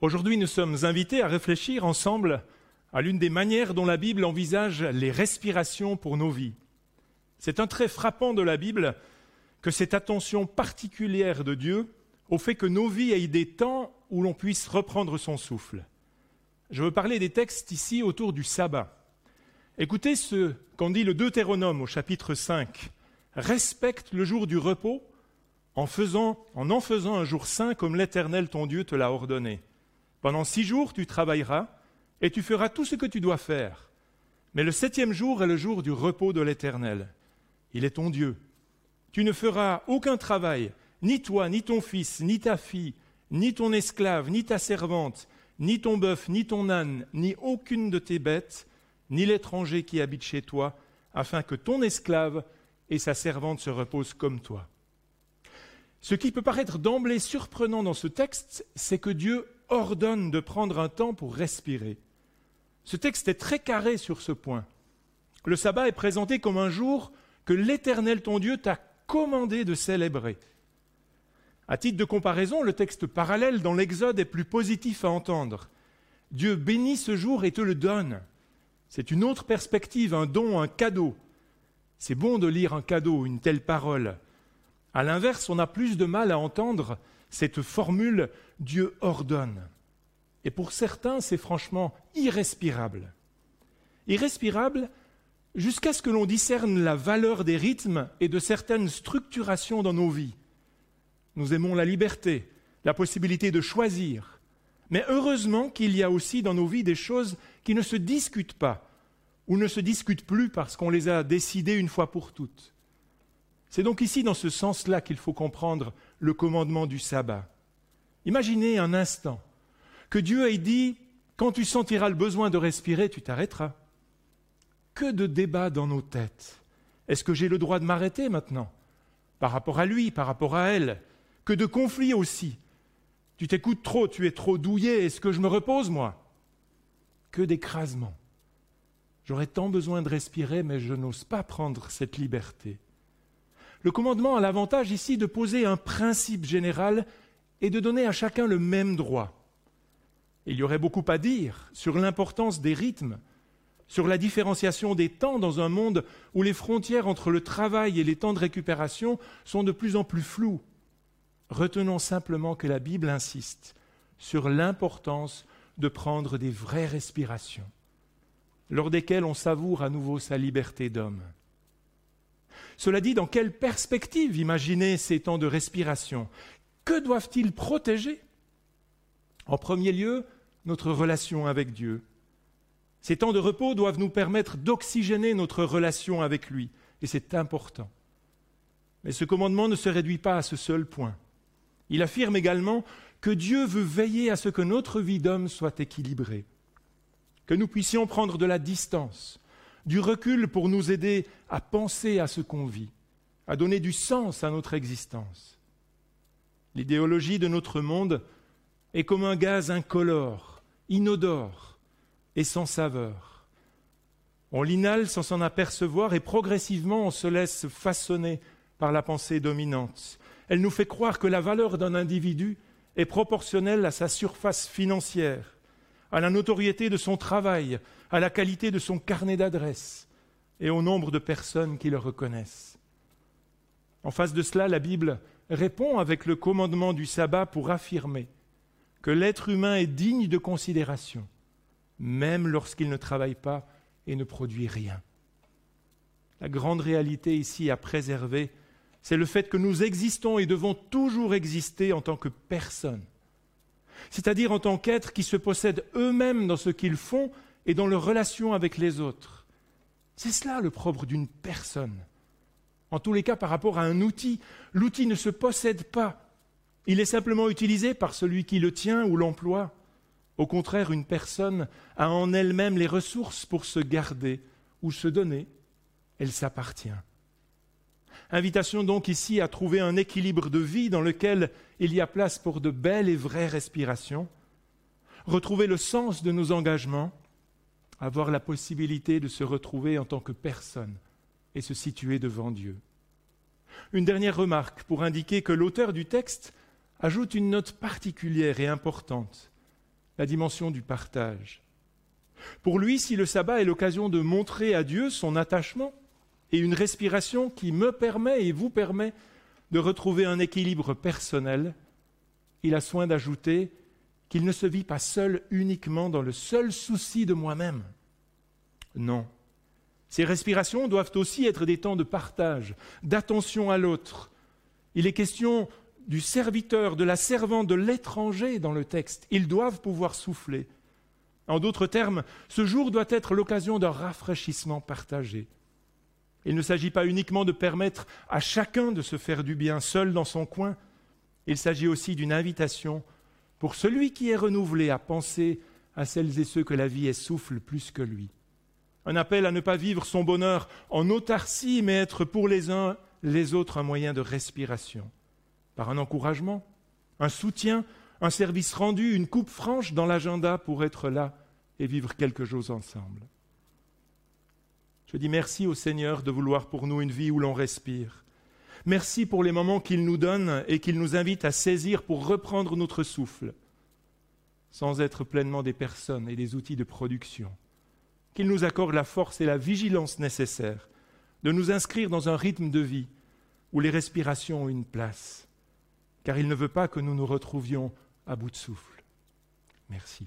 Aujourd'hui, nous sommes invités à réfléchir ensemble à l'une des manières dont la Bible envisage les respirations pour nos vies. C'est un trait frappant de la Bible que cette attention particulière de Dieu au fait que nos vies aient des temps où l'on puisse reprendre son souffle. Je veux parler des textes ici autour du sabbat. Écoutez ce qu'en dit le Deutéronome au chapitre 5. « Respecte le jour du repos en en faisant un jour saint comme l'Éternel ton Dieu te l'a ordonné. Pendant 6 jours tu travailleras et tu feras tout ce que tu dois faire. Mais le 7e jour est le jour du repos de l'Éternel. Il est ton Dieu. Tu ne feras aucun travail, ni toi, ni ton fils, ni ta fille, ni ton esclave, ni ta servante, ni ton bœuf, ni ton âne, ni aucune de tes bêtes, ni l'étranger qui habite chez toi, afin que ton esclave et sa servante se reposent comme toi. » Ce qui peut paraître d'emblée surprenant dans ce texte, c'est que Dieu ordonne de prendre un temps pour respirer. Ce texte est très carré sur ce point. Le sabbat est présenté comme un jour que l'Éternel ton Dieu t'a commandé de célébrer. À titre de comparaison, le texte parallèle dans l'Exode est plus positif à entendre. Dieu bénit ce jour et te le donne. C'est une autre perspective, un don, un cadeau. C'est bon de lire un cadeau, une telle parole. À l'inverse, on a plus de mal à entendre cette formule « Dieu ordonne ». Et pour certains, c'est franchement irrespirable. Irrespirable jusqu'à ce que l'on discerne la valeur des rythmes et de certaines structurations dans nos vies. Nous aimons la liberté, la possibilité de choisir. Mais heureusement qu'il y a aussi dans nos vies des choses qui ne se discutent pas ou ne se discutent plus parce qu'on les a décidées une fois pour toutes. C'est donc ici, dans ce sens-là, qu'il faut comprendre le commandement du sabbat. Imaginez un instant que Dieu ait dit « Quand tu sentiras le besoin de respirer, tu t'arrêteras ». Que de débats dans nos têtes. Est-ce que j'ai le droit de m'arrêter maintenant ? Par rapport à lui, par rapport à elle. Que de conflits aussi. Tu t'écoutes trop, tu es trop douillet, est-ce que je me repose, moi ? Que d'écrasement. J'aurais tant besoin de respirer, mais je n'ose pas prendre cette liberté. Le commandement a l'avantage ici de poser un principe général et de donner à chacun le même droit. Il y aurait beaucoup à dire sur l'importance des rythmes, sur la différenciation des temps dans un monde où les frontières entre le travail et les temps de récupération sont de plus en plus floues. Retenons simplement que la Bible insiste sur l'importance de prendre des vraies respirations, lors desquelles on savoure à nouveau sa liberté d'homme. Cela dit, dans quelle perspective imaginer ces temps de respiration ? Que doivent-ils protéger ? En premier lieu, notre relation avec Dieu. Ces temps de repos doivent nous permettre d'oxygéner notre relation avec lui, et c'est important. Mais ce commandement ne se réduit pas à ce seul point. Il affirme également que Dieu veut veiller à ce que notre vie d'homme soit équilibrée, que nous puissions prendre de la distance, du recul pour nous aider à penser à ce qu'on vit, à donner du sens à notre existence. L'idéologie de notre monde est comme un gaz incolore, inodore et sans saveur. On l'inhale sans s'en apercevoir et progressivement on se laisse façonner par la pensée dominante. Elle nous fait croire que la valeur d'un individu est proportionnelle à sa surface financière, à la notoriété de son travail, à la qualité de son carnet d'adresses et au nombre de personnes qui le reconnaissent. En face de cela, la Bible répond avec le commandement du sabbat pour affirmer que l'être humain est digne de considération, même lorsqu'il ne travaille pas et ne produit rien. La grande réalité ici à préserver, c'est le fait que nous existons et devons toujours exister en tant que personnes, c'est-à-dire en tant qu'êtres qui se possèdent eux-mêmes dans ce qu'ils font et dans leur relation avec les autres. C'est cela le propre d'une personne. En tous les cas, par rapport à un outil, l'outil ne se possède pas. Il est simplement utilisé par celui qui le tient ou l'emploie. Au contraire, une personne a en elle-même les ressources pour se garder ou se donner. Elle s'appartient. Invitation donc ici à trouver un équilibre de vie dans lequel il y a place pour de belles et vraies respirations, retrouver le sens de nos engagements, avoir la possibilité de se retrouver en tant que personne et se situer devant Dieu. Une dernière remarque pour indiquer que l'auteur du texte ajoute une note particulière et importante. la dimension du partage. Pour lui, si le sabbat est l'occasion de montrer à Dieu son attachement et une respiration qui me permet et vous permet de retrouver un équilibre personnel, il a soin d'ajouter qu'il ne se vit pas seul uniquement dans le seul souci de moi-même. Non, ces respirations doivent aussi être des temps de partage, d'attention à l'autre. Il est question du serviteur, de la servante, de l'étranger dans le texte. Ils doivent pouvoir souffler. En d'autres termes, ce jour doit être l'occasion d'un rafraîchissement partagé. Il ne s'agit pas uniquement de permettre à chacun de se faire du bien seul dans son coin. Il s'agit aussi d'une invitation pour celui qui est renouvelé à penser à celles et ceux que la vie essouffle plus que lui. Un appel à ne pas vivre son bonheur en autarcie, mais être pour les uns, les autres un moyen de respiration. Par un encouragement, un soutien, un service rendu, une coupe franche dans l'agenda pour être là et vivre quelque chose ensemble. Je dis merci au Seigneur de vouloir pour nous une vie où l'on respire. Merci pour les moments qu'il nous donne et qu'il nous invite à saisir pour reprendre notre souffle, sans être pleinement des personnes et des outils de production. Qu'il nous accorde la force et la vigilance nécessaires de nous inscrire dans un rythme de vie où les respirations ont une place, car il ne veut pas que nous nous retrouvions à bout de souffle. Merci.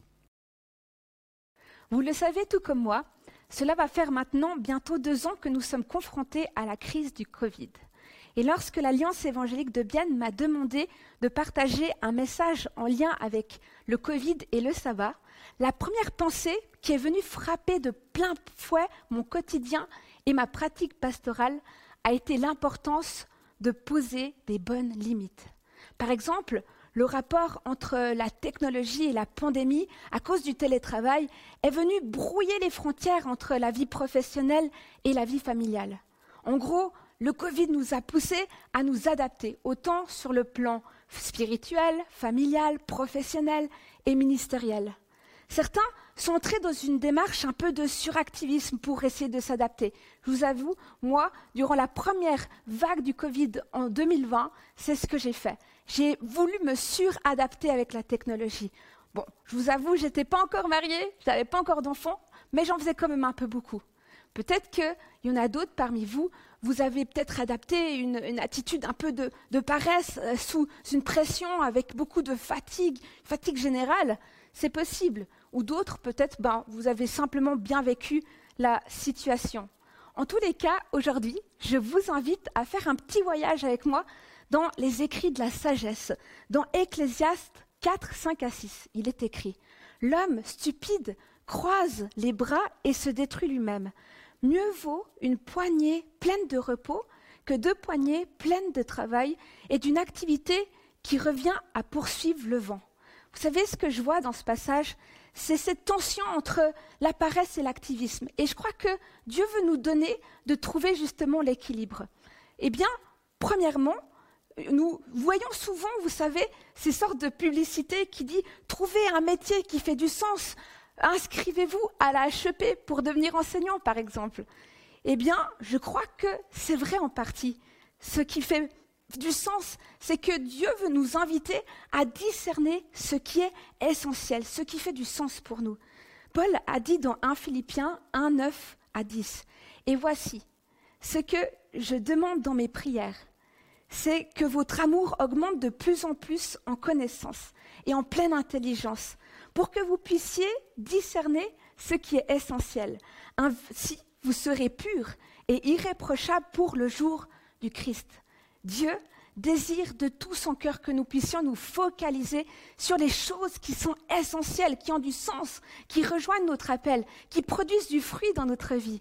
Vous le savez tout comme moi, cela va faire maintenant bientôt 2 ans que nous sommes confrontés à la crise du Covid. Et lorsque l'Alliance évangélique de Bienne m'a demandé de partager un message en lien avec le Covid et le sabbat, la première pensée qui est venue frapper de plein fouet mon quotidien et ma pratique pastorale a été l'importance de poser des bonnes limites. Par exemple, le rapport entre la technologie et la pandémie, à cause du télétravail, est venu brouiller les frontières entre la vie professionnelle et la vie familiale. En gros, le Covid nous a poussés à nous adapter, autant sur le plan spirituel, familial, professionnel et ministériel. Certains sont entrés dans une démarche un peu de suractivisme pour essayer de s'adapter. Je vous avoue, moi, durant la première vague du Covid en 2020, c'est ce que j'ai fait. J'ai voulu me suradapter avec la technologie. Bon, je vous avoue, je n'étais pas encore mariée, je n'avais pas encore d'enfants, mais j'en faisais quand même un peu beaucoup. Peut-être qu'il y en a d'autres parmi vous, vous avez peut-être adapté une attitude un peu de paresse sous une pression avec beaucoup de fatigue générale. C'est possible. Ou d'autres, peut-être, vous avez simplement bien vécu la situation. En tous les cas, aujourd'hui, je vous invite à faire un petit voyage avec moi dans les écrits de la sagesse. Dans Ecclésiaste 4, 5 à 6, il est écrit « L'homme stupide croise les bras et se détruit lui-même. Mieux vaut une poignée pleine de repos que 2 poignées pleines de travail et d'une activité qui revient à poursuivre le vent. » Vous savez ce que je vois dans ce passage? C'est cette tension entre la paresse et l'activisme. Et je crois que Dieu veut nous donner de trouver justement l'équilibre. Eh bien, premièrement, nous voyons souvent, vous savez, ces sortes de publicités qui disent « Trouvez un métier qui fait du sens, inscrivez-vous à la HEP pour devenir enseignant, par exemple. » Eh bien, je crois que c'est vrai en partie. Ce qui fait du sens, c'est que Dieu veut nous inviter à discerner ce qui est essentiel, ce qui fait du sens pour nous. Paul a dit dans 1 Philippiens 1, 9 à 10, « Et voici, ce que je demande dans mes prières, c'est que votre amour augmente de plus en plus en connaissance et en pleine intelligence, pour que vous puissiez discerner ce qui est essentiel. Ainsi, vous serez purs et irréprochables pour le jour du Christ. » Dieu désire de tout son cœur que nous puissions nous focaliser sur les choses qui sont essentielles, qui ont du sens, qui rejoignent notre appel, qui produisent du fruit dans notre vie.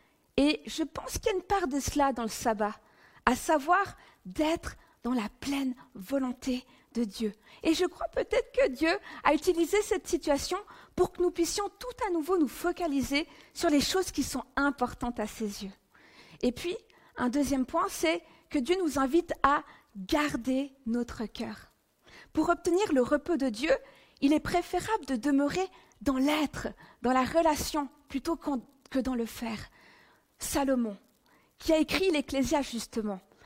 Et je pense qu'il y a une part de cela dans le sabbat, à savoir d'être dans la pleine volonté de Dieu. Et je crois peut-être que Dieu a utilisé cette situation pour que nous puissions tout à nouveau nous focaliser sur les choses qui sont importantes à ses yeux. Et puis, un deuxième point, c'est que Dieu nous invite à garder notre cœur. Pour obtenir le repos de Dieu, il est préférable de demeurer dans l'être, dans la relation, plutôt que dans le faire. Salomon, qui a écrit l'Ecclésiaste justement,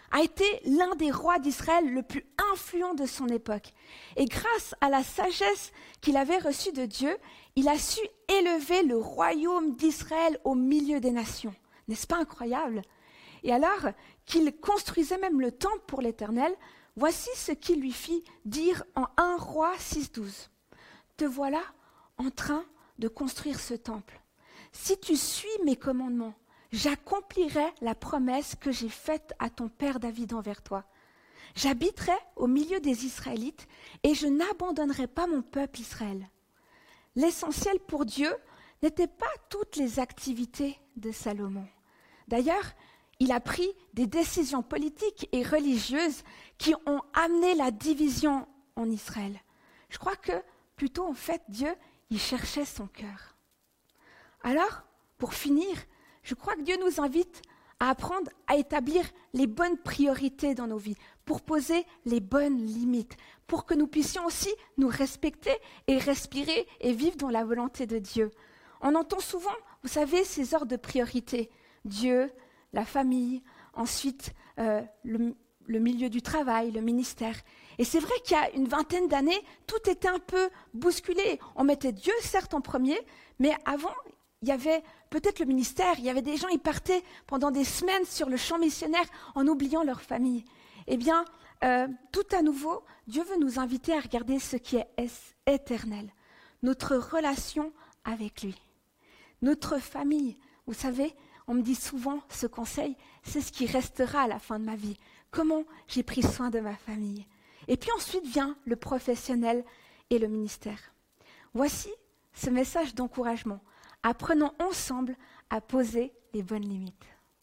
a été l'un des rois d'Israël le plus influent de son époque. Et grâce à la sagesse qu'il avait reçue de Dieu, il a su élever le royaume d'Israël au milieu des nations. N'est-ce pas incroyable? Et alors qu'il construisait même le temple pour l'Éternel, voici ce qu'il lui fit dire en 1 Roi 6,12. Te voilà en train de construire ce temple. Si tu suis mes commandements, j'accomplirai la promesse que j'ai faite à ton père David envers toi. J'habiterai au milieu des Israélites et je n'abandonnerai pas mon peuple Israël. L'essentiel pour Dieu n'était pas toutes les activités de Salomon. D'ailleurs, il a pris des décisions politiques et religieuses qui ont amené la division en Israël. Je crois que plutôt, en fait, Dieu, il cherchait son cœur. Alors, pour finir, je crois que Dieu nous invite à apprendre à établir les bonnes priorités dans nos vies, pour poser les bonnes limites, pour que nous puissions aussi nous respecter et respirer et vivre dans la volonté de Dieu. On entend souvent, vous savez, ces ordres de priorité. Dieu, la famille, ensuite le milieu du travail, le ministère. Et c'est vrai qu'il y a une vingtaine d'années, tout était un peu bousculé. On mettait Dieu, certes, en premier, mais avant, il y avait peut-être le ministère, il y avait des gens, ils partaient pendant des semaines sur le champ missionnaire en oubliant leur famille. Eh bien, tout à nouveau, Dieu veut nous inviter à regarder ce qui est éternel, notre relation avec lui, notre famille. Vous savez, on me dit souvent ce conseil, c'est ce qui restera à la fin de ma vie. Comment j'ai pris soin de ma famille. Et puis ensuite vient le professionnel et le ministère. Voici ce message d'encouragement. Apprenons ensemble à poser les bonnes limites.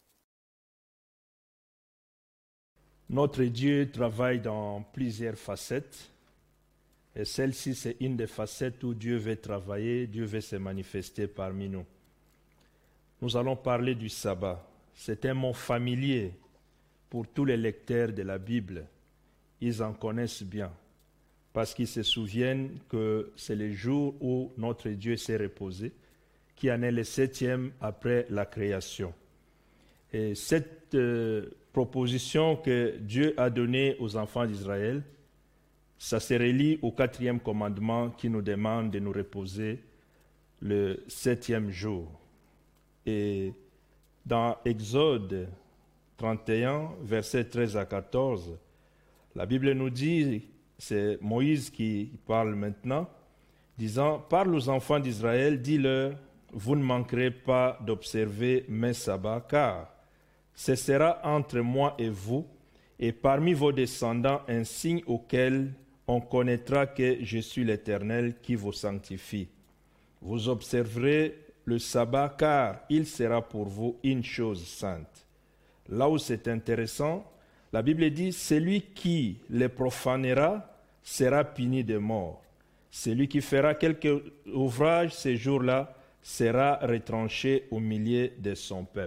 Notre Dieu travaille dans plusieurs facettes. Et celle-ci, c'est une des facettes où Dieu veut travailler, Dieu veut se manifester parmi nous. Nous allons parler du sabbat. C'est un mot familier pour tous les lecteurs de la Bible. Ils en connaissent bien, parce qu'ils se souviennent que c'est le jour où notre Dieu s'est reposé, qui en est le 7e après la création. Et cette proposition que Dieu a donnée aux enfants d'Israël, ça se relie au 4e commandement qui nous demande de nous reposer le 7e jour. Et dans Exode 31, versets 13 à 14, la Bible nous dit, c'est Moïse qui parle maintenant, disant « Parle aux enfants d'Israël, dis-leur, vous ne manquerez pas d'observer mes sabbats, car ce sera entre moi et vous, et parmi vos descendants un signe auquel on connaîtra que je suis l'Éternel qui vous sanctifie. Vous observerez le sabbat, car il sera pour vous une chose sainte. » Là où c'est intéressant, la Bible dit « Celui qui les profanera sera puni de mort. Celui qui fera quelque ouvrage ces jours-là sera retranché au milieu de son peuple. »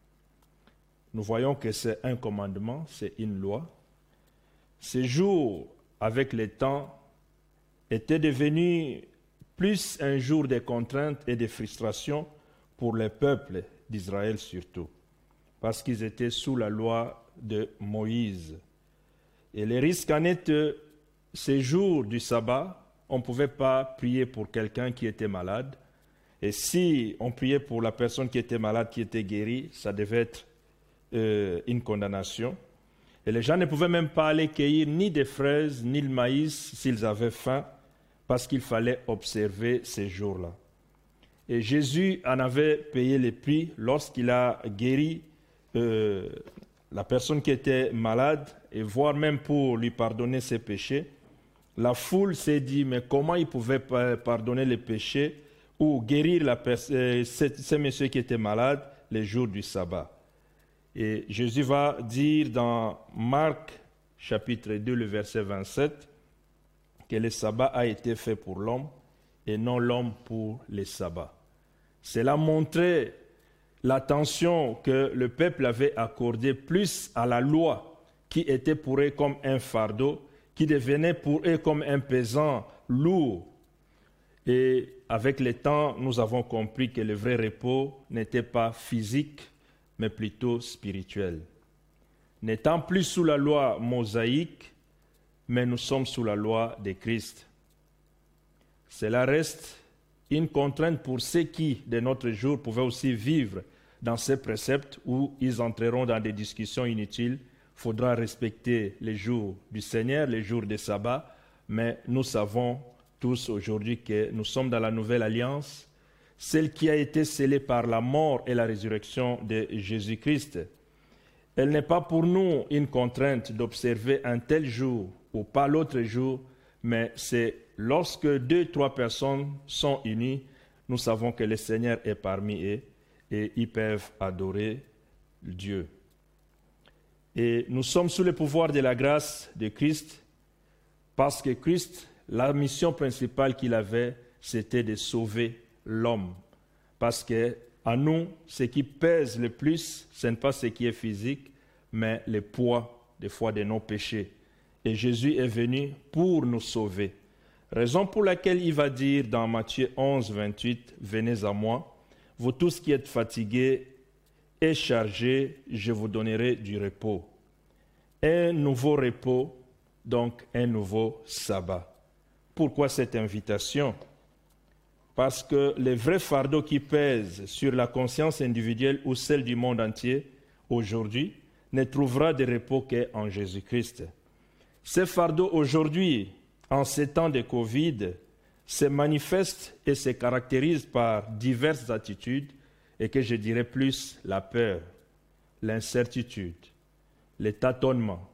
Nous voyons que c'est un commandement, c'est une loi. Ces jours, avec le temps, étaient devenus plus un jour de contraintes et de frustration pour le peuple d'Israël surtout, parce qu'ils étaient sous la loi de Moïse. Et le risque en est que ces jours du sabbat, on ne pouvait pas prier pour quelqu'un qui était malade. Et si on priait pour la personne qui était malade, qui était guérie, ça devait être une condamnation. Et les gens ne pouvaient même pas aller cueillir ni des fraises, ni le maïs s'ils avaient faim, parce qu'il fallait observer ces jours-là. Et Jésus en avait payé le prix lorsqu'il a guéri la personne qui était malade, et voire même pour lui pardonner ses péchés. La foule s'est dit, mais comment il pouvait pardonner les péchés ou guérir ce monsieur qui était malade les jours du sabbat. Et Jésus va dire dans Marc chapitre 2, le verset 27, que le sabbat a été fait pour l'homme et non l'homme pour le sabbat. Cela montrait l'attention que le peuple avait accordée plus à la loi, qui était pour eux comme un fardeau, qui devenait pour eux comme un pesant lourd. Et avec le temps, nous avons compris que le vrai repos n'était pas physique, mais plutôt spirituel. n'étant plus sous la loi mosaïque, mais nous sommes sous la loi de Christ. Cela reste une contrainte pour ceux qui, de notre jour, pouvaient aussi vivre dans ces préceptes où ils entreront dans des discussions inutiles. Il faudra respecter les jours du Seigneur, les jours des sabbats, mais nous savons tous aujourd'hui que nous sommes dans la nouvelle alliance, celle qui a été scellée par la mort et la résurrection de Jésus-Christ. Elle n'est pas pour nous une contrainte d'observer un tel jour ou pas l'autre jour, mais c'est lorsque 2, 3 personnes sont unies, nous savons que le Seigneur est parmi eux et ils peuvent adorer Dieu. Et nous sommes sous le pouvoir de la grâce de Christ parce que Christ, la mission principale qu'il avait, c'était de sauver l'homme. Parce que à nous, ce qui pèse le plus, ce n'est pas ce qui est physique, mais le poids des fois de nos péchés. Et Jésus est venu pour nous sauver. Raison pour laquelle il va dire dans Matthieu 11, 28, « Venez à moi, vous tous qui êtes fatigués et chargés, je vous donnerai du repos. » Un nouveau repos, donc un nouveau sabbat. Pourquoi cette invitation? Parce que le vrai fardeau qui pèse sur la conscience individuelle ou celle du monde entier aujourd'hui ne trouvera de repos qu'en Jésus-Christ. Ce fardeau aujourd'hui, en ces temps de Covid, se manifeste et se caractérise par diverses attitudes et que je dirais plus la peur, l'incertitude, le tâtonnement,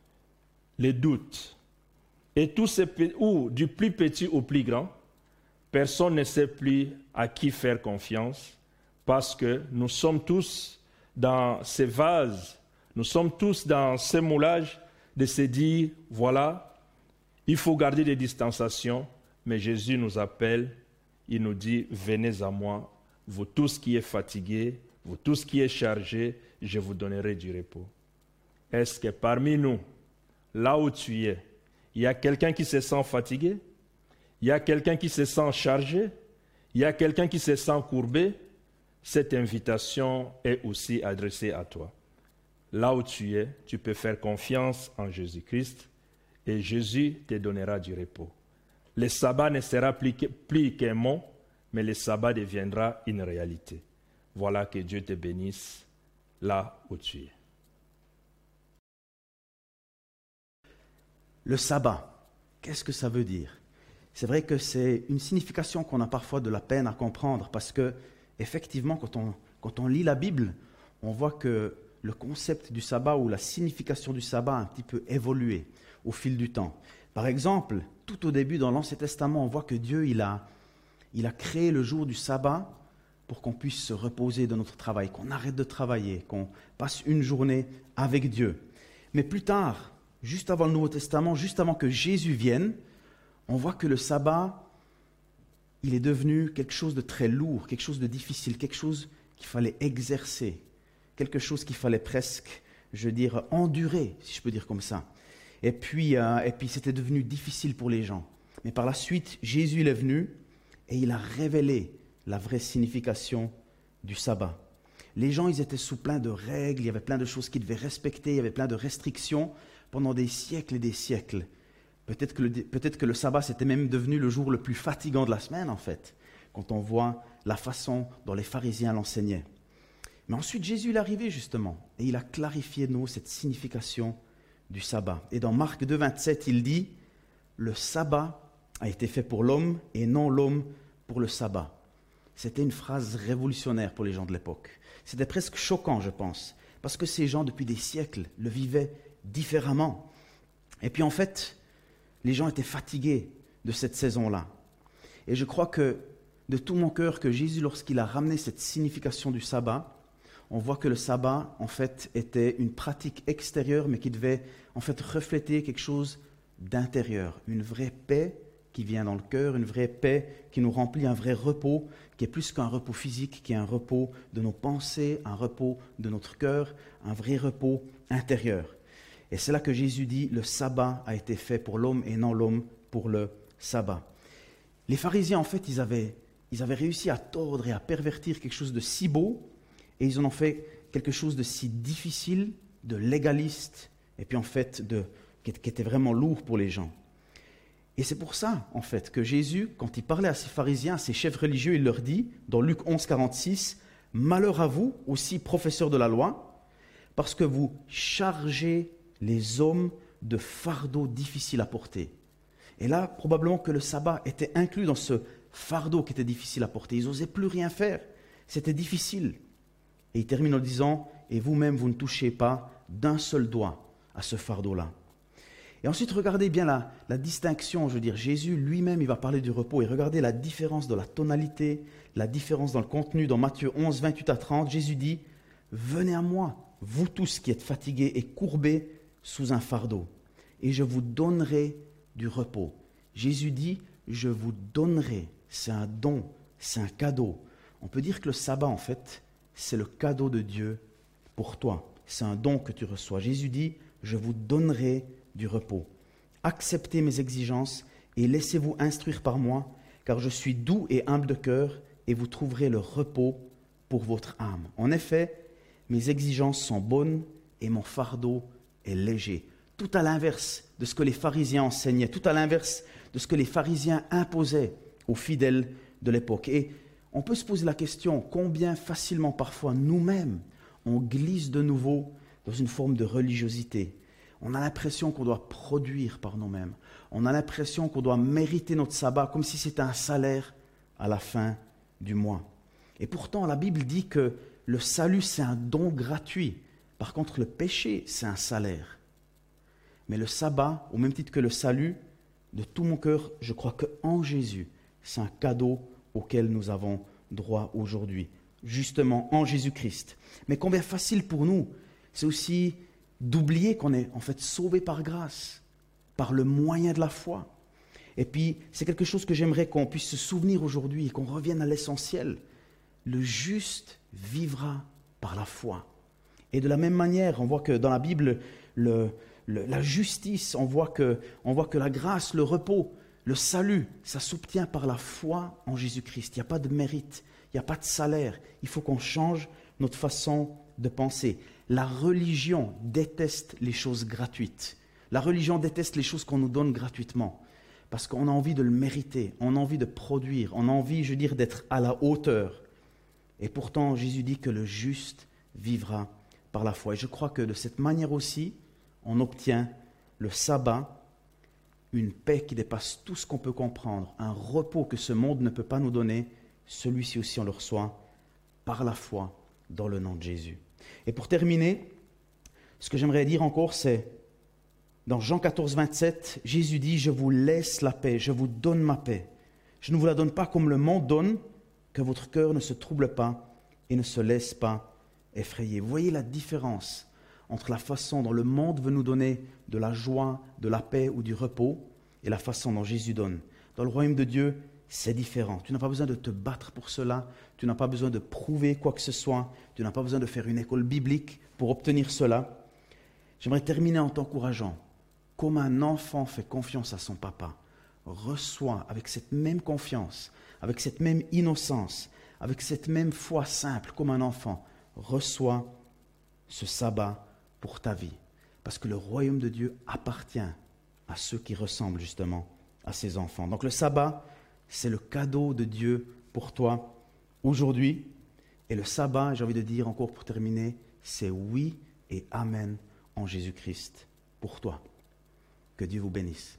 les doutes. Et tout ce, ou du plus petit au plus grand, personne ne sait plus à qui faire confiance parce que nous sommes tous dans ces vases, nous sommes tous dans ces moulages de se dire, voilà, il faut garder des distanciations, mais Jésus nous appelle, il nous dit, venez à moi, vous tous qui êtes fatigués, vous tous qui êtes chargés, je vous donnerai du repos. Est-ce que parmi nous, là où tu es, il y a quelqu'un qui se sent fatigué? Il y a quelqu'un qui se sent chargé? Il y a quelqu'un qui se sent courbé? Cette invitation est aussi adressée à toi. Là où tu es, tu peux faire confiance en Jésus-Christ et Jésus te donnera du repos. Le sabbat ne sera plus qu'un mot, mais le sabbat deviendra une réalité. Voilà, que Dieu te bénisse là où tu es. Le sabbat, qu'est-ce que ça veut dire? C'est vrai que c'est une signification qu'on a parfois de la peine à comprendre parce que, effectivement, quand on lit la Bible, on voit que le concept du sabbat ou la signification du sabbat a un petit peu évolué au fil du temps. Par exemple, tout au début dans l'Ancien Testament, on voit que Dieu il a créé le jour du sabbat pour qu'on puisse se reposer de notre travail, qu'on arrête de travailler, qu'on passe une journée avec Dieu. Mais plus tard, juste avant le Nouveau Testament, juste avant que Jésus vienne, on voit que le sabbat, il est devenu quelque chose de très lourd, quelque chose de difficile, quelque chose qu'il fallait exercer, quelque chose qu'il fallait presque, je veux dire, endurer, si je peux dire comme ça. Et puis c'était devenu difficile pour les gens. Mais par la suite, Jésus est venu et il a révélé la vraie signification du sabbat. Les gens, ils étaient sous plein de règles, il y avait plein de choses qu'ils devaient respecter, il y avait plein de restrictions pendant des siècles et des siècles. Peut-être que le sabbat, c'était même devenu le jour le plus fatigant de la semaine, en fait, quand on voit la façon dont les pharisiens l'enseignaient. Mais ensuite, Jésus est arrivé, justement, et il a clarifié de nous cette signification du sabbat. Et dans Marc 2, 27, il dit « Le sabbat a été fait pour l'homme et non l'homme pour le sabbat ». C'était une phrase révolutionnaire pour les gens de l'époque. C'était presque choquant, je pense, parce que ces gens, depuis des siècles, le vivaient différemment. Et puis en fait, les gens étaient fatigués de cette saison-là. Et je crois que, de tout mon cœur, que Jésus, lorsqu'il a ramené cette signification du sabbat, on voit que le sabbat, en fait, était une pratique extérieure, mais qui devait, en fait, refléter quelque chose d'intérieur, une vraie paix qui vient dans le cœur, une vraie paix qui nous remplit, un vrai repos, qui est plus qu'un repos physique, qui est un repos de nos pensées, un repos de notre cœur, un vrai repos intérieur. Et c'est là que Jésus dit, le sabbat a été fait pour l'homme et non l'homme pour le sabbat. Les pharisiens, en fait, ils avaient réussi à tordre et à pervertir quelque chose de si beau, et ils en ont fait quelque chose de si difficile de légaliste, et puis en fait qui était vraiment lourd pour les gens. Et c'est pour ça, en fait, que Jésus, quand il parlait à ses pharisiens, à ses chefs religieux, il leur dit, dans Luc 11, 46, « Malheur à vous, aussi professeurs de la loi, parce que vous chargez les hommes de fardeaux difficiles à porter. » Et là, probablement que le sabbat était inclus dans ce fardeau qui était difficile à porter. Ils n'osaient plus rien faire. C'était difficile. Et il termine en disant, « Et vous-même, vous ne touchez pas d'un seul doigt à ce fardeau-là. » Et ensuite, regardez bien la distinction. Je veux dire, Jésus lui-même, il va parler du repos. Et regardez la différence de la tonalité, la différence dans le contenu. Dans Matthieu 11, 28 à 30, Jésus dit, « Venez à moi, vous tous qui êtes fatigués et courbés sous un fardeau, et je vous donnerai du repos. » Jésus dit, « Je vous donnerai ». C'est un don, c'est un cadeau. On peut dire que le sabbat, en fait, c'est le cadeau de Dieu pour toi. C'est un don que tu reçois. Jésus dit, « Je vous donnerai du repos. Acceptez mes exigences et laissez-vous instruire par moi, car je suis doux et humble de cœur, et vous trouverez le repos pour votre âme. En effet, mes exigences sont bonnes et mon fardeau est léger. » Tout à l'inverse de ce que les pharisiens enseignaient, tout à l'inverse de ce que les pharisiens imposaient aux fidèles de l'époque. Et on peut se poser la question, combien facilement parfois nous-mêmes on glisse de nouveau dans une forme de religiosité. On a l'impression qu'on doit produire par nous-mêmes. On a l'impression qu'on doit mériter notre sabbat comme si c'était un salaire à la fin du mois. Et pourtant, la Bible dit que le salut, c'est un don gratuit. Par contre, le péché, c'est un salaire. Mais le sabbat, au même titre que le salut, de tout mon cœur, je crois qu'en Jésus, c'est un cadeau auquel nous avons droit aujourd'hui, justement en Jésus-Christ. Mais combien facile pour nous, c'est aussi d'oublier qu'on est en fait sauvé par grâce, par le moyen de la foi. Et puis, c'est quelque chose que j'aimerais qu'on puisse se souvenir aujourd'hui et qu'on revienne à l'essentiel. Le juste vivra par la foi. Et de la même manière, on voit que dans la Bible, la justice, on voit que la grâce, le repos, le salut, ça s'obtient par la foi en Jésus-Christ. Il n'y a pas de mérite, il n'y a pas de salaire. Il faut qu'on change notre façon de penser. La religion déteste les choses gratuites. La religion déteste les choses qu'on nous donne gratuitement. Parce qu'on a envie de le mériter, on a envie de produire, on a envie, je veux dire, d'être à la hauteur. Et pourtant, Jésus dit que le juste vivra par la foi. Et je crois que de cette manière aussi, on obtient le sabbat, une paix qui dépasse tout ce qu'on peut comprendre, un repos que ce monde ne peut pas nous donner. Celui-ci aussi, on le reçoit par la foi dans le nom de Jésus. Et pour terminer, ce que j'aimerais dire encore, c'est dans Jean 14, 27, Jésus dit « Je vous laisse la paix, je vous donne ma paix. Je ne vous la donne pas comme le monde donne, que votre cœur ne se trouble pas et ne se laisse pas effrayer. » Vous voyez la différence entre la façon dont le monde veut nous donner de la joie, de la paix ou du repos et la façon dont Jésus donne. Dans le royaume de Dieu, c'est différent. Tu n'as pas besoin de te battre pour cela, tu n'as pas besoin de prouver quoi que ce soit, tu n'as pas besoin de faire une école biblique pour obtenir cela. J'aimerais terminer en t'encourageant. Comme un enfant fait confiance à son papa, reçoit avec cette même confiance, avec cette même innocence, avec cette même foi simple comme un enfant, reçoit ce sabbat pour ta vie. Parce que le royaume de Dieu appartient à ceux qui ressemblent justement à ses enfants. Donc le sabbat, c'est le cadeau de Dieu pour toi aujourd'hui. Et le sabbat, j'ai envie de dire encore pour terminer, c'est oui et amen en Jésus-Christ pour toi. Que Dieu vous bénisse.